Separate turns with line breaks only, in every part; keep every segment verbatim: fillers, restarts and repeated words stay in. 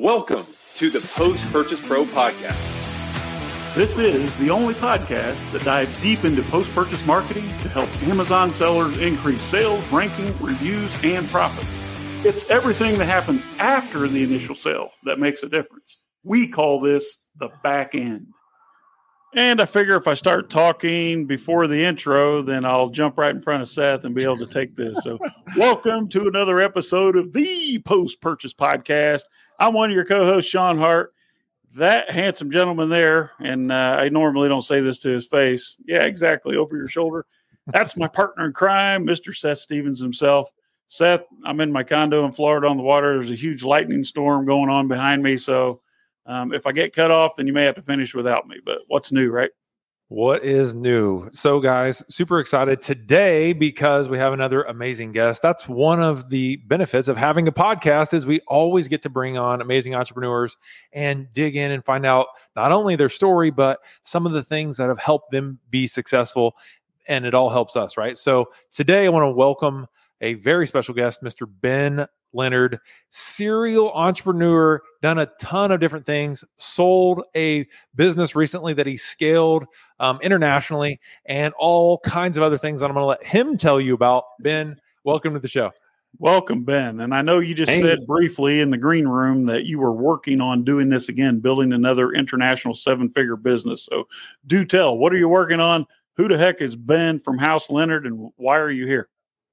Welcome to the Post-Purchase Pro Podcast.
This is the only podcast that dives deep into post-purchase marketing to help Amazon sellers increase sales, ranking, reviews, and profits. It's everything that happens after the initial sale that makes a difference. We call this the back end. And I figure if I start talking before the intro, then I'll jump right in front of Seth and be able to take this. So welcome to another episode of the Post-Purchase Podcast. I'm one of your co-hosts, Sean Hart. That handsome gentleman there, and uh, I normally don't say this to his face. Yeah, exactly, over your shoulder. That's my partner in crime, Mister Seth Stevens himself. Seth, I'm in my condo in Florida on the water. There's a huge lightning storm going on behind me, so um, if I get cut off, then you may have to finish without me. But what's new, right?
What is new? So, guys, super excited today because we have another amazing guest. That's one of the benefits of having a podcast is we always get to bring on amazing entrepreneurs and dig in and find out not only their story, but some of the things that have helped them be successful. And it all helps us, right? So today I want to welcome a very special guest, Mister Ben Leonard, serial entrepreneur, done a ton of different things, sold a business recently that he scaled um, internationally, and all kinds of other things that I'm going to let him tell you about. Ben, welcome to the show.
Welcome, Ben. And I know you just
Hey.
said briefly in the green room that you were working on doing this again, building another international seven-figure business. So do tell, what are you working on? Who the heck is Ben from House Leonard, and why are you here?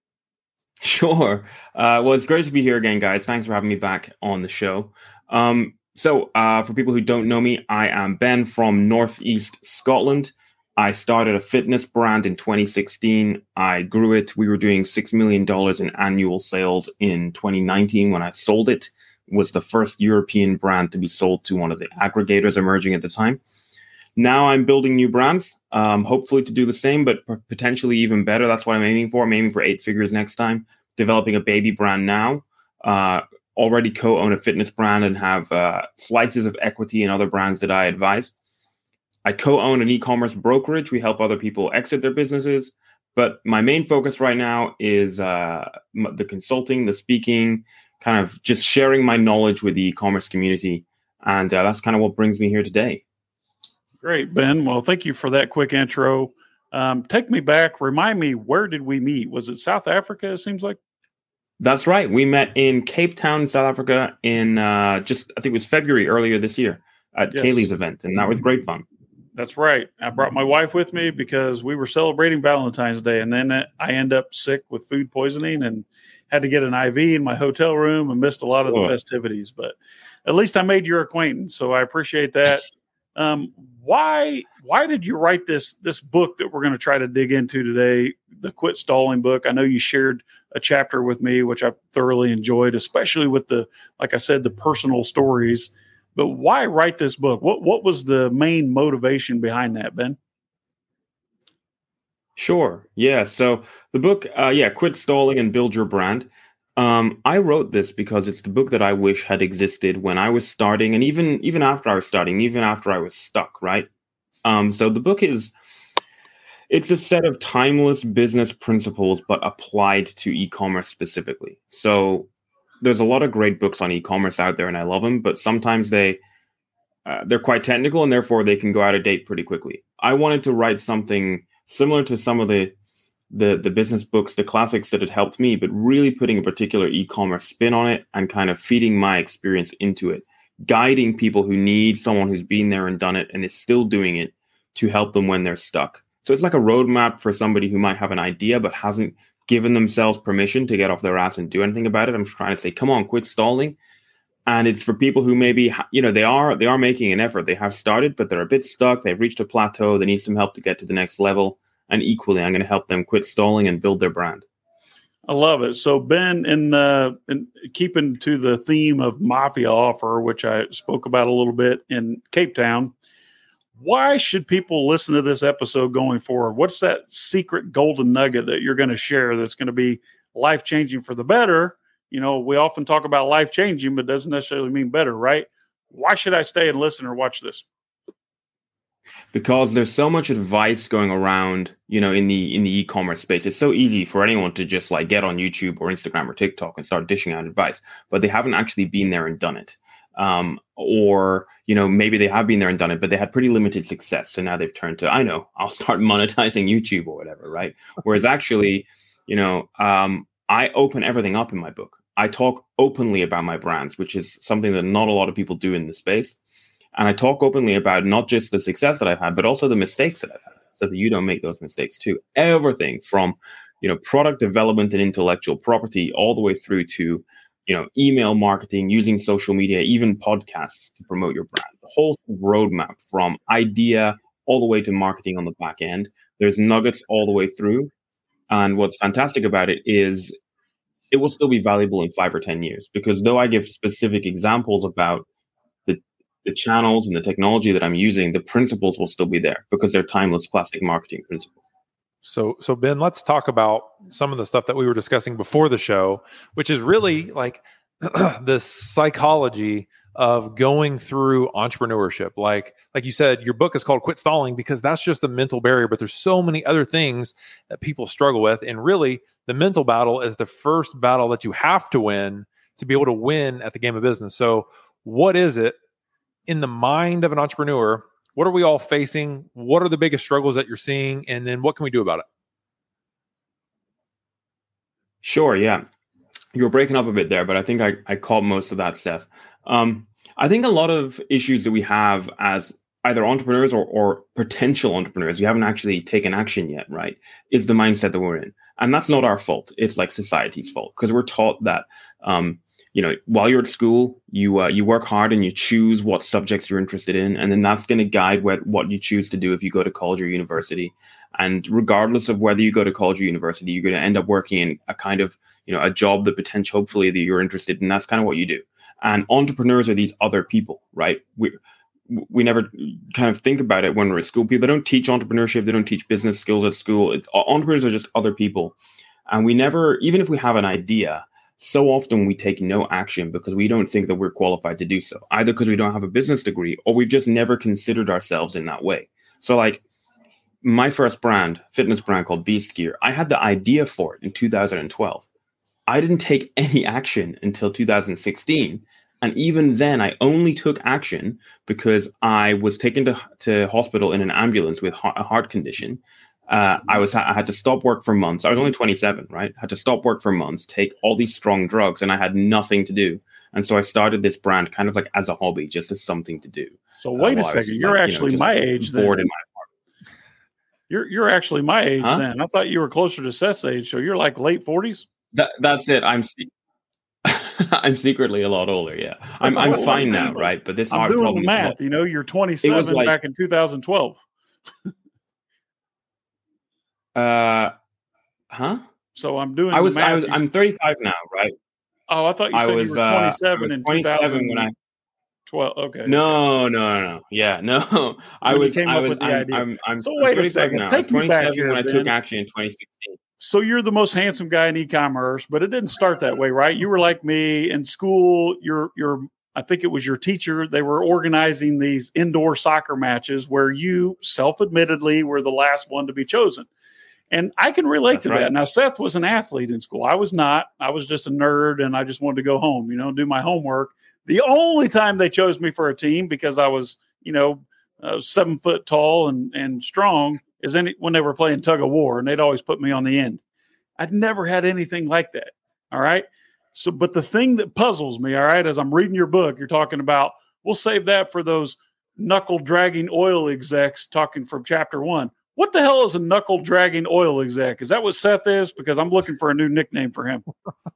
Sure. Uh, well, it's great to be here again, guys. Thanks for having me back on the show. Um, so uh, for people who don't know me, I am Ben from Northeast Scotland. I started a fitness brand in twenty sixteen. I grew it. We were doing six million dollars in annual sales in twenty nineteen when I sold it. It was the first European brand to be sold to one of the aggregators emerging at the time. Now I'm building new brands, um, hopefully to do the same, but p- potentially even better. That's what I'm aiming for. I'm aiming for eight figures next time. Developing a baby brand now. Uh, already co-own a fitness brand and have uh, slices of equity in other brands that I advise. I co-own an e-commerce brokerage. We help other people exit their businesses. But my main focus right now is uh, the consulting, the speaking, kind of just sharing my knowledge with the e-commerce community. And uh, that's kind of what brings me here today.
Great, Ben. Well, thank you for that quick intro. Um, take me back. Remind me, where did we meet? Was it South Africa, it seems like?
That's right. We met in Cape Town, South Africa in uh, just, I think it was February earlier this year at
Yes.
Kaylee's event. And that was great fun.
That's right. I brought my wife with me because we were celebrating Valentine's Day, and then I end up sick with food poisoning and had to get an I V in my hotel room and missed a lot of the
Oh.
festivities. But at least I made your acquaintance, so I appreciate that. Um, why why did you write this this book that we're going to try to dig into today, the Quit Stalling book? I know you shared a chapter with me, which I thoroughly enjoyed, especially with the, like I said, the personal stories. But why write this book? What what was the main motivation behind that, Ben?
Sure. Yeah. So the book, uh, yeah, Quit Stalling and Build Your Brand. Um, I wrote this because it's the book that I wish had existed when I was starting, and even even after I was starting, even after I was stuck, right? Um, so the book is, it's a set of timeless business principles, but applied to e-commerce specifically. So there's a lot of great books on e-commerce out there, and I love them, but sometimes they uh, they're quite technical, and therefore they can go out of date pretty quickly. I wanted to write something similar to some of the the the business books, the classics that had helped me, but really putting a particular e-commerce spin on it and kind of feeding my experience into it, guiding people who need someone who's been there and done it and is still doing it to help them when they're stuck. So it's like a roadmap for somebody who might have an idea but hasn't given themselves permission to get off their ass and do anything about it. I'm just trying to say, come on, quit stalling. And it's for people who maybe, you know, they are they are making an effort. They have started, but they're a bit stuck. They've reached a plateau. They need some help to get to the next level. And equally, I'm going to help them quit stalling and build their brand.
I love it. So, Ben, in, uh, in keeping to the theme of Mafia Offer, which I spoke about a little bit in Cape Town, why should people listen to this episode going forward? What's that secret golden nugget that you're going to share that's going to be life-changing for the better? You know, we often talk about life-changing, but doesn't necessarily mean better, right? Why should I stay and listen or watch this?
Because there's so much advice going around, you know, in the in the e-commerce space. It's so easy for anyone to just like get on YouTube or Instagram or TikTok and start dishing out advice, but they haven't actually been there and done it. Um, or, you know, maybe they have been there and done it, but they had pretty limited success. So now they've turned to, I know, I'll start monetizing YouTube or whatever, right? Whereas actually, you know, um, I open everything up in my book. I talk openly about my brands, which is something that not a lot of people do in the space. And I talk openly about not just the success that I've had, but also the mistakes that I've had, so that you don't make those mistakes too. Everything from, you know, product development and intellectual property all the way through to, you know, email marketing, using social media, even podcasts to promote your brand. The whole roadmap from idea all the way to marketing on the back end. There's nuggets all the way through. And what's fantastic about it is it will still be valuable in five or ten years, because though I give specific examples about the, the channels and the technology that I'm using, the principles will still be there because they're timeless classic marketing principles.
So, so Ben, let's talk about some of the stuff that we were discussing before the show, which is really like the psychology of going through entrepreneurship. Like, like you said, your book is called Quit Stalling because that's just a mental barrier, but there's so many other things that people struggle with. And really the mental battle is the first battle that you have to win to be able to win at the game of business. So what is it in the mind of an entrepreneur? What are we all facing? What are the biggest struggles that you're seeing? And then what can we do about it?
Sure. Yeah. You were breaking up a bit there, but I think I, I caught most of that stuff. Um, I think a lot of issues that we have as either entrepreneurs or, or potential entrepreneurs, we haven't actually taken action yet, right, is the mindset that we're in. And that's not our fault. It's like society's fault, because we're taught that, um, you know, while you're at school, you uh, you work hard and you choose what subjects you're interested in. And then that's going to guide what, what you choose to do if you go to college or university. And regardless of whether you go to college or university, you're going to end up working in a kind of, you know, a job that potentially, hopefully, that you're interested in. That's kind of what you do. And entrepreneurs are these other people, right? We we never kind of think about it when we're at school. People, they don't teach entrepreneurship. They don't teach business skills at school. It, entrepreneurs are just other people. And we never, even if we have an idea, so often we take no action because we don't think that we're qualified to do so, either because we don't have a business degree or we've just never considered ourselves in that way. So like my first brand, fitness brand called Beast Gear, I had the idea for it in two thousand twelve. I didn't take any action until two thousand sixteen. And even then, I only took action because I was taken to, to hospital in an ambulance with a heart condition. Uh, I was I had to stop work for months. I was only twenty-seven, right? I had to stop work for months, take all these strong drugs, and I had nothing to do. And so I started this brand kind of like as a hobby, just as something to do.
So wait uh, a second, was, you're like, actually you know, my age then.
In my apartment.
You're you're actually my age huh? then. I thought you were closer to Seth's age, so you're like late forties.
That that's it. I'm I'm secretly a lot older. Yeah, I'm I'm fine now, right? But this
I'm
heart
doing
problem
the math.
Is
you know, you're twenty-seven like, back in two thousand twelve.
Uh, huh?
So I'm doing.
I was.
The math.
I was. I'm thirty-five now, right?
Oh, I thought you said
was,
you were twenty-seven
uh,
in two thousand twelve. Okay.
No, no, no. Yeah, no. I
when
was.
Came
I
up
was.
with the
I'm,
idea.
I'm, I'm,
so
I'm
wait a second.
now.
Take me back here,
when I
Ben.
took action in twenty sixteen.
So you're the most handsome guy in e-commerce, but it didn't start that way, right? You were like me in school. Your your I think it was your teacher. They were organizing these indoor soccer matches where you self-admittedly were the last one to be chosen. And I can relate That's to right. that. Now, Seth was an athlete in school. I was not. I was just a nerd, and I just wanted to go home, you know, do my homework. The only time they chose me for a team because I was, you know, uh, seven foot tall and, and strong is any, when they were playing tug of war, and they'd always put me on the end. I'd never had anything like that. All right. So, but the thing that puzzles me, all right, as I'm reading your book, you're talking about, we'll save that for those knuckle dragging oil execs talking from chapter one. What the hell is a knuckle dragging oil exec? Is that what Seth is? Because I'm looking for a new nickname for him.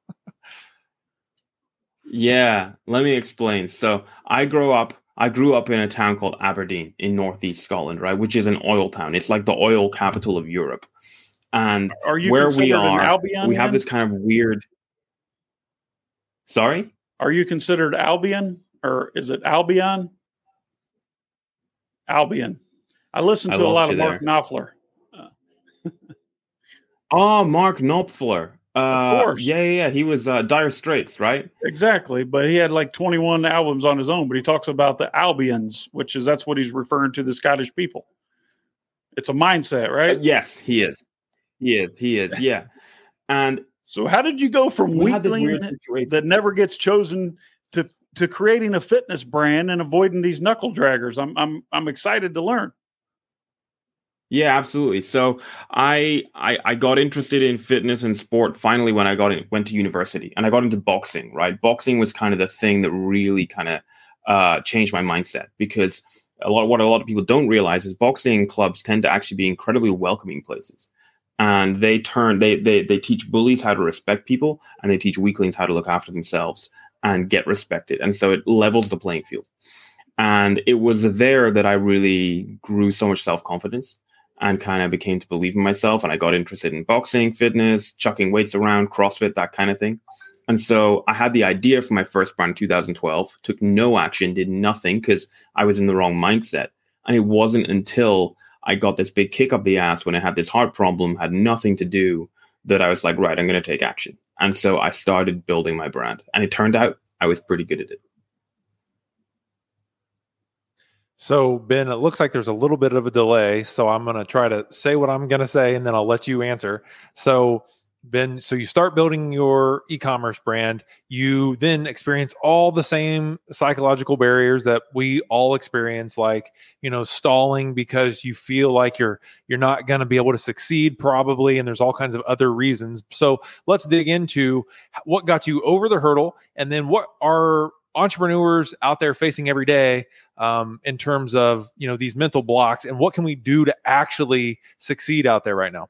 Yeah, let me explain. So I grew up, I grew up in a town called Aberdeen in northeast Scotland, right, which is an oil town. It's like the oil capital of Europe. And
are you
where we are,
Albion,
we have
then?
this kind of weird. Sorry?
Are you considered Albion, or is it Albion? Albion. I listened to I a lot of Mark there. Knopfler. Uh.
oh, Mark Knopfler. Uh,
of course.
Yeah, yeah, yeah. He was uh, Dire Straits, right?
Exactly. But he had like twenty-one albums on his own. But he talks about the Albions, which is that's what he's referring to the Scottish people. It's a mindset, right?
Uh, yes, he is. He is. He is. Yeah. And
so how did you go from weakling that never gets chosen to to creating a fitness brand and avoiding these knuckle draggers? I'm I'm I'm excited to learn.
Yeah, absolutely. So I, I I got interested in fitness and sport finally when I got in, went to university, and I got into boxing. Right, boxing was kind of the thing that really kind of uh, changed my mindset, because a lot what a lot of people don't realize is boxing clubs tend to actually be incredibly welcoming places, and they turn they they they teach bullies how to respect people, and they teach weaklings how to look after themselves and get respected, and so it levels the playing field. And it was there that I really grew so much self-confidence and kind of became to believe in myself. And I got interested in boxing, fitness, chucking weights around, CrossFit, that kind of thing. And so I had the idea for my first brand in two thousand twelve, took no action, did nothing because I was in the wrong mindset. And it wasn't until I got this big kick up the ass when I had this heart problem, had nothing to do, that I was like, right, I'm going to take action. And so I started building my brand. And it turned out I was pretty good at it.
So, Ben, it looks like there's a little bit of a delay. So I'm going to try to say what I'm going to say, and then I'll let you answer. So, Ben, so you start building your e-commerce brand. You then experience all the same psychological barriers that we all experience, like, you know, stalling because you feel like you're you're not going to be able to succeed probably, and there's all kinds of other reasons. So let's dig into what got you over the hurdle, and then what are entrepreneurs out there facing every day um, in terms of, you know, these mental blocks, and what can we do to actually succeed out there right now?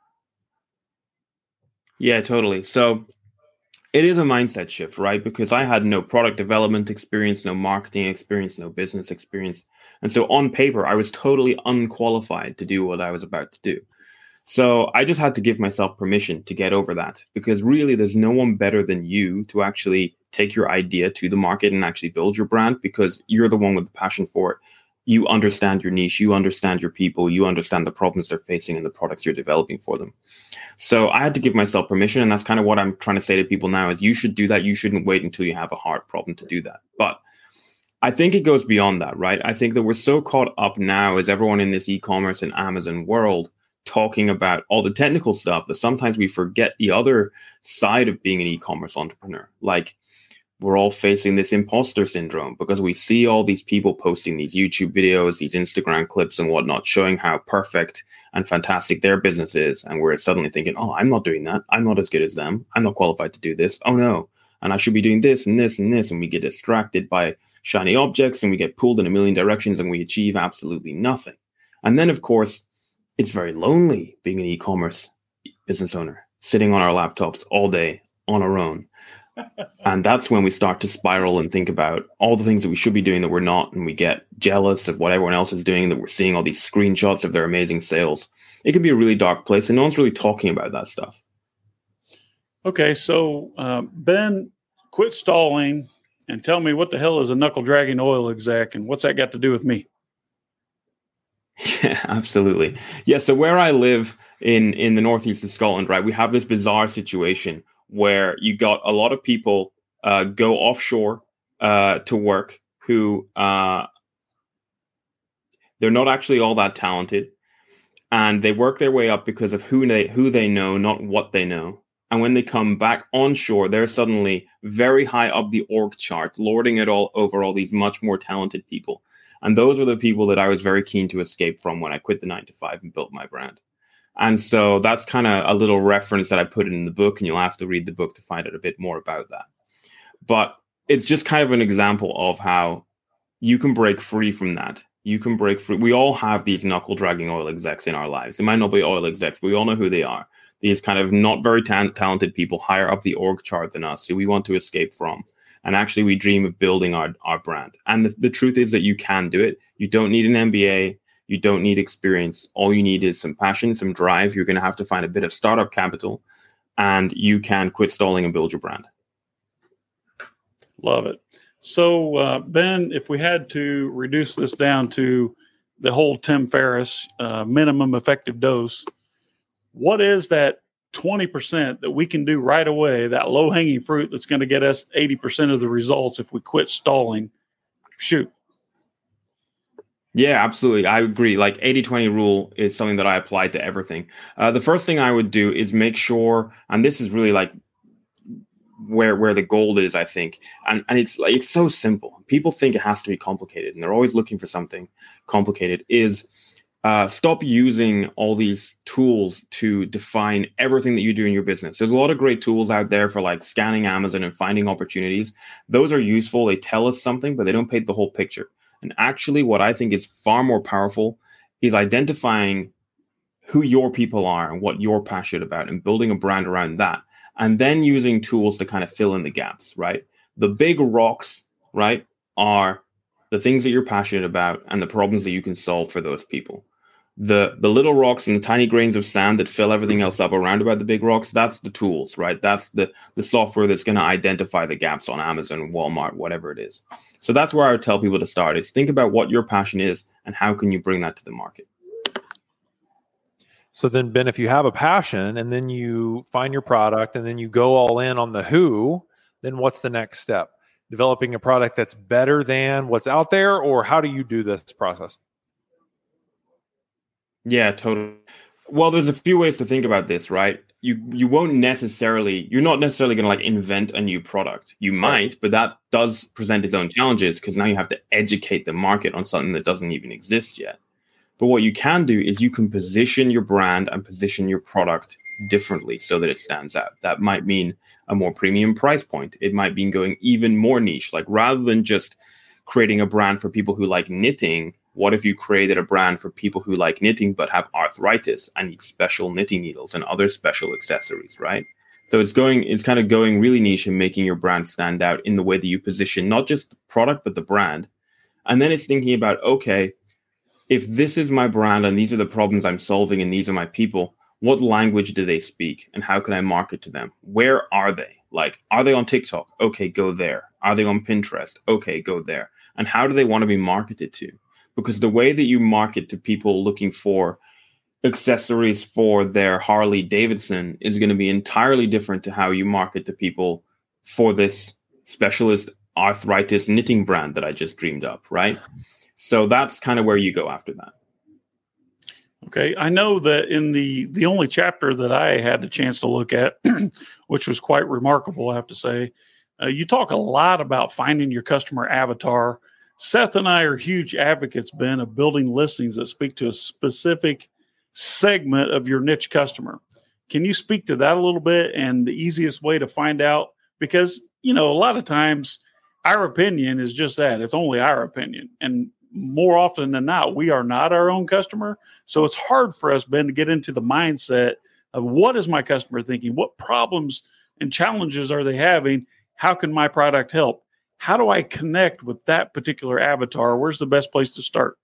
Yeah, totally. So it is a mindset shift, right? Because I had no product development experience, no marketing experience, no business experience. And so on paper, I was totally unqualified to do what I was about to do. So I just had to give myself permission to get over that, because really there's no one better than you to actually take your idea to the market and actually build your brand, because you're the one with the passion for it. You understand your niche, you understand your people, you understand the problems they're facing and the products you're developing for them. So I had to give myself permission. And that's kind of what I'm trying to say to people now is you should do that. You shouldn't wait until you have a hard problem to do that. But I think it goes beyond that, right? I think that we're so caught up now as everyone in this e-commerce and Amazon world talking about all the technical stuff that sometimes we forget the other side of being an e-commerce entrepreneur. Like, we're all facing this imposter syndrome because we see all these people posting these YouTube videos, these Instagram clips and whatnot, showing how perfect and fantastic their business is. And we're suddenly thinking, oh, I'm not doing that. I'm not as good as them. I'm not qualified to do this. Oh, no. And I should be doing this and this and this. And we get distracted by shiny objects and we get pulled in a million directions and we achieve absolutely nothing. And then, of course, it's very lonely being an e-commerce business owner, sitting on our laptops all day on our own. And that's when we start to spiral and think about all the things that we should be doing that we're not. And we get jealous of what everyone else is doing, that we're seeing all these screenshots of their amazing sales. It can be a really dark place, and no one's really talking about that stuff.
Okay, so uh, Ben, quit stalling and tell me what the hell is a knuckle dragging oil exec, and what's that got to do with me?
Yeah, absolutely. Yeah, so where I live in, in the northeast of Scotland, right, we have this bizarre situation where you got a lot of people uh, go offshore uh, to work who uh, they're not actually all that talented, and they work their way up because of who they who they know, not what they know. And when they come back onshore, they're suddenly very high up the org chart, lording it all over all these much more talented people. And those are the people that I was very keen to escape from when I quit the nine to five and built my brand. And so that's kind of a little reference that I put in the book, and you'll have to read the book to find out a bit more about that. But it's just kind of an example of how you can break free from that. You can break free. We all have these knuckle dragging oil execs in our lives. They might not be oil execs, but we all know who they are. These kind of not very ta- talented people higher up the org chart than us who we want to escape from. And actually, we dream of building our, our brand. And the, the truth is that you can do it. You don't need an M B A. You don't need experience. All you need is some passion, some drive. You're going to have to find a bit of startup capital, and you can quit stalling and build your brand.
Love it. So, uh, Ben, if we had to reduce this down to the whole Tim Ferriss uh, minimum effective dose, what is that twenty percent that we can do right away, that low-hanging fruit that's going to get us eighty percent of the results if we quit stalling? Shoot.
Yeah, absolutely. I agree. Like eighty twenty rule is something that I apply to everything. Uh, the first thing I would do is make sure, and this is really like where where the gold is, I think. And and it's like it's so simple. People think it has to be complicated, and they're always looking for something complicated. Is uh, stop using all these tools to define everything that you do in your business. There's a lot of great tools out there for like scanning Amazon and finding opportunities. Those are useful. They tell us something, but they don't paint the whole picture. And actually, what I think is far more powerful is identifying who your people are and what you're passionate about and building a brand around that. And then using tools to kind of fill in the gaps, right? The big rocks, right, are the things that you're passionate about and the problems that you can solve for those people. The the little rocks and the tiny grains of sand that fill everything else up around about the big rocks, that's the tools, right? That's the, the software that's going to identify the gaps on Amazon, Walmart, whatever it is. So that's where I would tell people to start is think about what your passion is and how can you bring that to the market.
So then, Ben, if you have a passion and then you find your product and then you go all in on the who, then what's the next step? Developing a product that's better than what's out there, or how do you do this process?
Yeah, totally. Well, there's a few ways to think about this, right? You you won't necessarily, you're not necessarily going to like invent a new product. You might, but that does present its own challenges because now you have to educate the market on something that doesn't even exist yet. But what you can do is you can position your brand and position your product differently so that it stands out. That might mean a more premium price point. It might mean going even more niche. Like rather than just creating a brand for people who like knitting, what if you created a brand for people who like knitting but have arthritis and need special knitting needles and other special accessories, right? So it's going, it's kind of going really niche and making your brand stand out in the way that you position not just the product, but the brand. And then it's thinking about, okay, if this is my brand and these are the problems I'm solving and these are my people, what language do they speak and how can I market to them? Where are they? Like, are they on TikTok? Okay, go there. Are they on Pinterest? Okay, go there. And how do they want to be marketed to? Because the way that you market to people looking for accessories for their Harley Davidson is going to be entirely different to how you market to people for this specialist arthritis knitting brand that I just dreamed up, right? So that's kind of where you go after that.
Okay. I know that in the, the only chapter that I had the chance to look at, which was quite remarkable, I have to say, uh, you talk a lot about finding your customer avatar. Seth and I are huge advocates, Ben, of building listings that speak to a specific segment of your niche customer. Can you speak to that a little bit and the easiest way to find out? Because, you know, a lot of times our opinion is just that. It's only our opinion. And more often than not, we are not our own customer. So it's hard for us, Ben, to get into the mindset of what is my customer thinking? What problems and challenges are they having? How can my product help? How do I connect with that particular avatar? Where's the best place to start?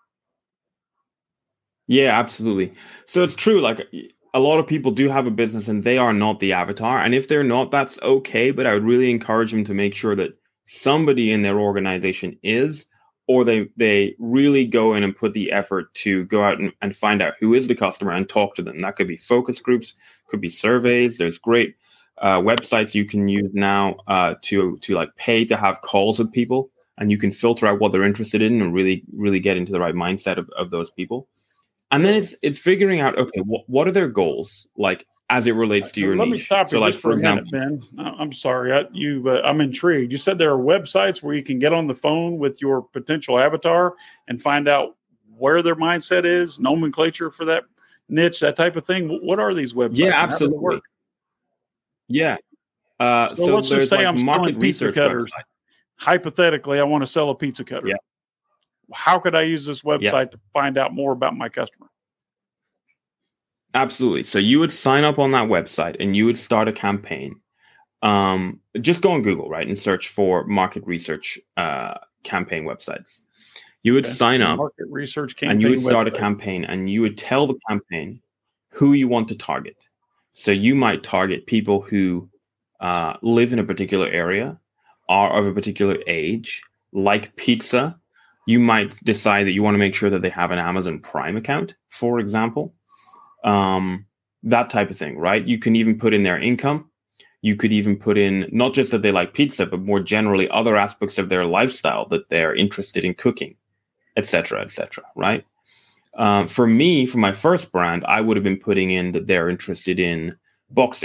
Yeah, absolutely. So it's true. Like a lot of people do have a business and they are not the avatar. And if they're not, that's okay. But I would really encourage them to make sure that somebody in their organization is, or they they really go in and put the effort to go out and, and find out who is the customer and talk to them. That could be focus groups, could be surveys. There's great uh, websites you can use now uh, to to like pay to have calls with people, and you can filter out what they're interested in and really really get into the right mindset of, of those people. And then it's it's figuring out, okay, wh- what are their goals like as it relates to your
Let
niche?
me stop you
so, like
just
for,
for a
example,
minute, Ben. I'm sorry, I, you. Uh, I'm intrigued. You said there are websites where you can get on the phone with your potential avatar and find out where their mindset is, nomenclature for that niche, that type of thing. What are these websites?
Yeah, absolutely.
Yeah.
Uh,
so,
so
let's just say
like
I'm selling pizza cutters.
Website.
Hypothetically, I want to sell a pizza cutter.
Yeah.
How could I use this website
yeah.
to find out more about my customer?
Absolutely. So you would sign up on that website and you would start a campaign. Um, just go on Google, right, and search for market research uh, campaign websites. You would okay. sign up
market research campaign
and you would start
website.
a campaign and you would tell the campaign who you want to target. So you might target people who uh, live in a particular area, are of a particular age, like pizza. You might decide that you want to make sure that they have an Amazon Prime account, for example. Um, that type of thing, right? You can even put in their income. You could even put in not just that they like pizza, but more generally other aspects of their lifestyle that they're interested in cooking, et cetera, et cetera, right? Um, for me, for my first brand, I would have been putting in that they're interested in boxing,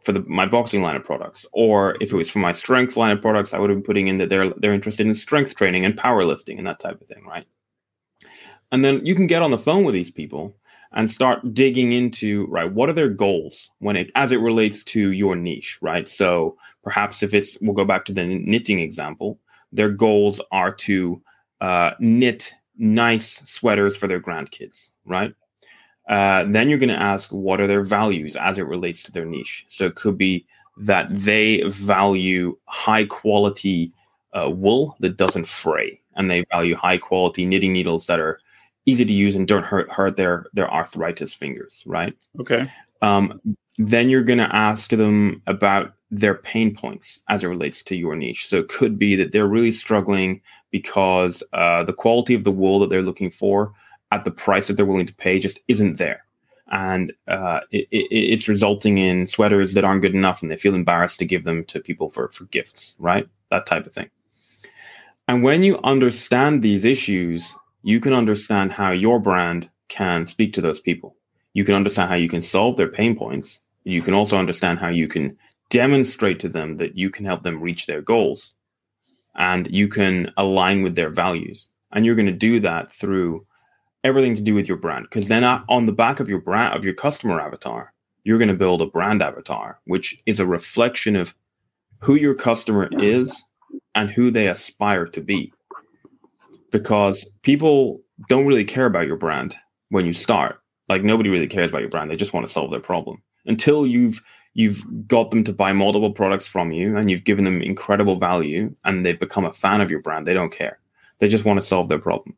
for the, my boxing line of products. Or if it was for my strength line of products, I would have been putting in that they're they're interested in strength training and powerlifting and that type of thing, right? And then you can get on the phone with these people and start digging into, right, what are their goals when it as it relates to your niche, right? So perhaps if it's, we'll go back to the knitting example, their goals are to uh, knit nice sweaters for their grandkids, right? Uh, then you're going to ask, what are their values as it relates to their niche? So it could be that they value high quality uh, wool that doesn't fray, and they value high quality knitting needles that are easy to use and don't hurt hurt their their arthritis fingers, right?
Okay.
Um, then you're going to ask them about their pain points as it relates to your niche. So it could be that they're really struggling because uh, the quality of the wool that they're looking for at the price that they're willing to pay just isn't there. And uh, it, it, it's resulting in sweaters that aren't good enough, and they feel embarrassed to give them to people for, for gifts, right? That type of thing. And when you understand these issues, you can understand how your brand can speak to those people. You can understand how you can solve their pain points. You can also understand how you can demonstrate to them that you can help them reach their goals, and you can align with their values. And you're going to do that through everything to do with your brand, because then on the back of your brand, of your customer avatar, you're going to build a brand avatar, which is a reflection of who your customer is and who they aspire to be. Because people don't really care about your brand when you start. Like, nobody really cares about your brand. They just want to solve their problem. Until you've you've got them to buy multiple products from you and you've given them incredible value and they've become a fan of your brand, they don't care. They just want to solve their problem.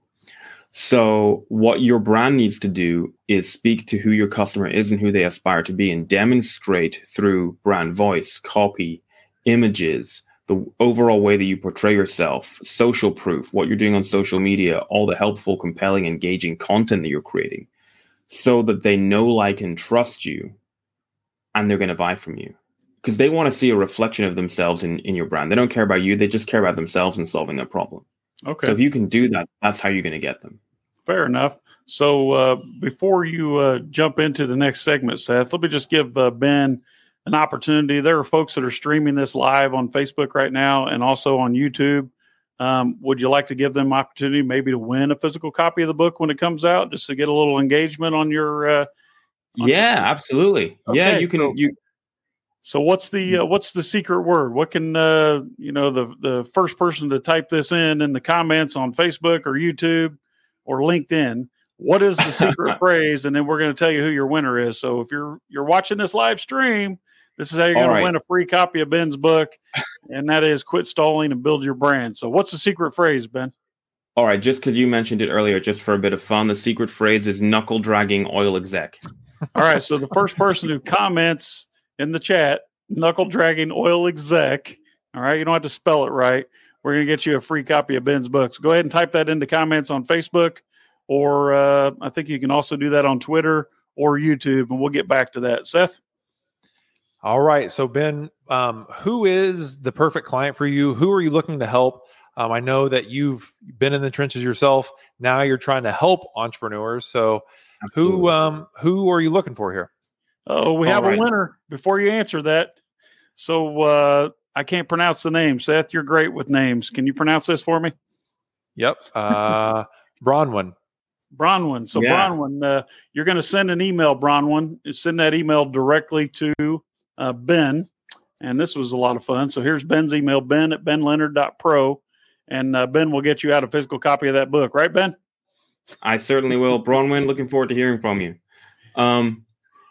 So what your brand needs to do is speak to who your customer is and who they aspire to be, and demonstrate through brand voice, copy, images, the overall way that you portray yourself, social proof, what you're doing on social media, all the helpful, compelling, engaging content that you're creating, so that they know, like, and trust you, and they're going to buy from you. Because they want to see a reflection of themselves in, in your brand. They don't care about you. They just care about themselves and solving their problem.
Okay.
So if you can do that, that's how you're going to get them.
Fair enough. So uh, before you uh, jump into the next segment, Seth, let me just give uh, Ben an opportunity. There are folks that are streaming this live on Facebook right now and also on YouTube. Um, would you like to give them opportunity maybe to win a physical copy of the book when it comes out, just to get a little engagement on your? Uh, on
yeah,
your...
absolutely. Okay, yeah, you can. So, you.
So what's the uh, what's the secret word? What can uh, you know the the first person to type this in in the comments on Facebook or YouTube or LinkedIn? What is the secret phrase? And then we're going to tell you who your winner is. So if you're you're watching this live stream, this is how you're going right. to win a free copy of Ben's book, and that is Quit Stalling and Build Your Brand. So what's the secret phrase, Ben?
All right, just because you mentioned it earlier, just for a bit of fun, the secret phrase is knuckle dragging oil exec.
All right, so the first person who comments in the chat, knuckle dragging oil exec. All right, you don't have to spell it right. We're going to get you a free copy of Ben's books. Go ahead and type that into comments on Facebook, or uh, I think you can also do that on Twitter or YouTube, and we'll get back to that. Seth?
All right. So, Ben, um, who is the perfect client for you? Who are you looking to help? Um, I know that you've been in the trenches yourself. Now you're trying to help entrepreneurs. So Absolutely. who um, who are you looking for here?
Oh, we
All
have
right.
a winner before you answer that. So uh, I can't pronounce the name. Seth, you're great with names. Can you pronounce this for me?
Yep. Uh, Bronwyn.
Bronwyn. So
yeah.
Bronwyn, uh, you're going to send an email, Bronwyn. Send that email directly to uh, Ben. And this was a lot of fun. So here's Ben's email, ben at ben leonard dot pro. And uh, Ben will get you out a physical copy of that book. Right, Ben?
I certainly will. Bronwyn, looking forward to hearing from you. Um,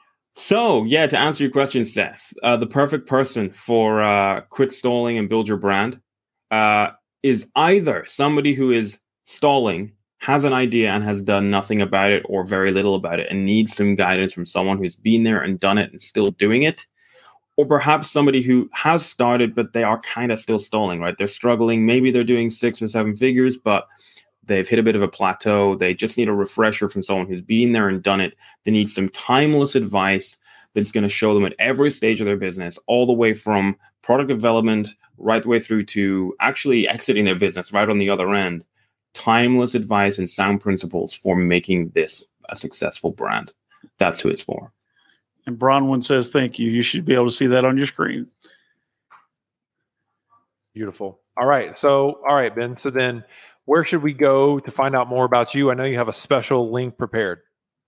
So, yeah, to answer your question, Seth, uh, the perfect person for uh, Quit Stalling and Build Your Brand uh, is either somebody who is stalling, has an idea and has done nothing about it or very little about it and needs some guidance from someone who's been there and done it and still doing it, or perhaps somebody who has started, but they are kind of still stalling, right? They're struggling. Maybe they're doing six or seven figures, but they've hit a bit of a plateau. They just need a refresher from someone who's been there and done it. They need some timeless advice that's going to show them at every stage of their business, all the way from product development right the way through to actually exiting their business right on the other end. Timeless advice and sound principles for making this a successful brand. That's who it's for.
And Bronwyn says, thank you. You should be able to see that on your screen.
Beautiful. All right. So, all right, Ben. So then where should we go to find out more about you? I know you have a special link prepared.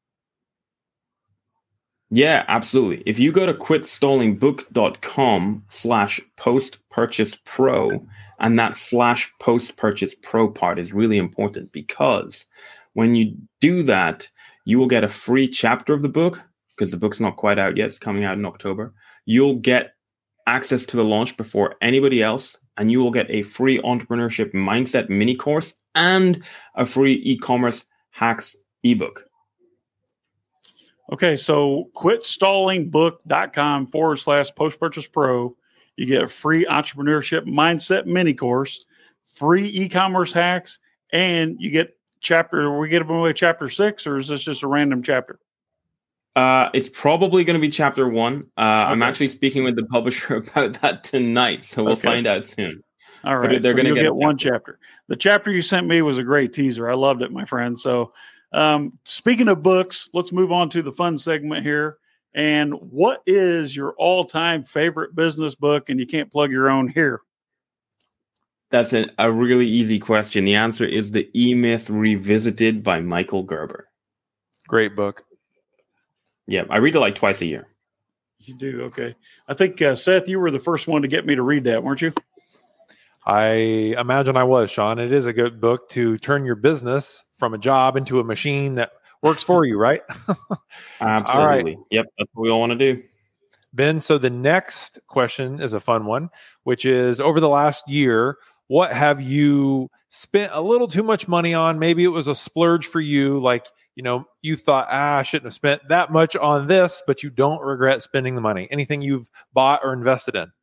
Yeah, absolutely. If you go to quitstallingbook.com slash post-purchase pro, and that slash post-purchase pro part is really important because when you do that, you will get a free chapter of the book because the book's not quite out yet. It's coming out in October. You'll get access to the launch before anybody else, and you will get a free entrepreneurship mindset mini course and a free e-commerce hacks ebook.
Okay, so quitstallingbook.com forward slash post-purchase pro. You get a free entrepreneurship mindset mini course, free e-commerce hacks, and you get chapter, we get away chapter six, or is this just a random chapter?
Uh, it's probably going to be chapter one. Uh, okay. I'm actually speaking with the publisher about that tonight, so we'll okay. find out soon.
All right, but they're so going to get, get one chapter. The chapter you sent me was a great teaser. I loved it, my friend. So um, speaking of books, let's move on to the fun segment here. And what is your all-time favorite business book? And you can't plug your own here.
That's an, a really easy question. The answer is The E-Myth Revisited by Michael Gerber.
Great book.
Yeah, I read it like twice a year.
You do? Okay. I think, uh, Seth, you were the first one to get me to read that, weren't you?
I imagine I was, Sean. It is a good book to turn your business from a job into a machine that works for you, right?
Absolutely. All right. Yep, that's what we all want to do.
Ben, so the next question is a fun one, which is over the last year, what have you spent a little too much money on? Maybe it was a splurge for you, like, you know, you thought, ah, I shouldn't have spent that much on this, but you don't regret spending the money. Anything you've bought or invested in?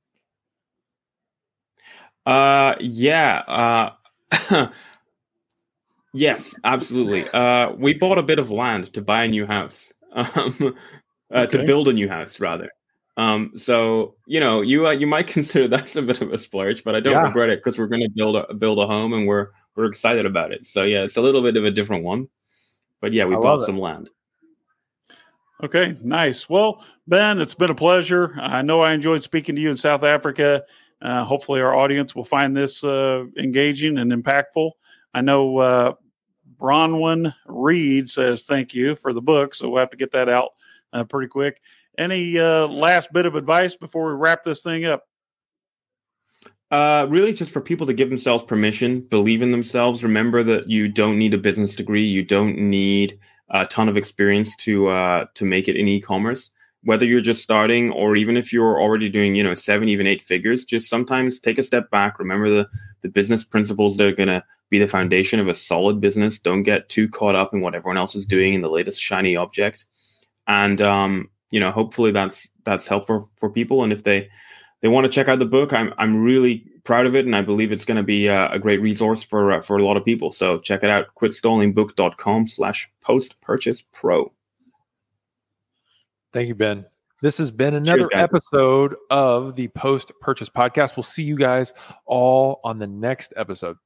Uh, yeah. Uh, yes, absolutely. Uh, we bought a bit of land to buy a new house, um, uh, okay. to build a new house, rather. Um, so, you know, you uh, you might consider that's a bit of a splurge, but I don't yeah. regret it because we're going to build a build a home and we're we're excited about it. So, yeah, it's a little bit of a different one. But yeah, we I bought some land.
Okay, nice. Well, Ben, it's been a pleasure. I know I enjoyed speaking to you in South Africa. Uh, hopefully our audience will find this uh, engaging and impactful. I know uh, Bronwyn Reed says thank you for the book, so we'll have to get that out uh, pretty quick. Any uh, last bit of advice before we wrap this thing up?
Uh, really just for people to give themselves permission, believe in themselves. Remember that you don't need a business degree. You don't need a ton of experience to uh, to make it in e-commerce. Whether you're just starting or even if you're already doing, you know, seven, even eight figures, just sometimes take a step back. Remember the, the business principles that are going to be the foundation of a solid business. Don't get too caught up in what everyone else is doing in the latest shiny object. And, um, you know, hopefully that's that's helpful for people. And if they they want to check out the book, I'm I'm really proud of it, and I believe it's going to be a, a great resource for uh, for a lot of people. So check it out, quitstallingbook.com slash post-purchase pro.
Thank you, Ben. This has been another Cheers, episode of the Post Purchase Podcast. We'll see you guys all on the next episode.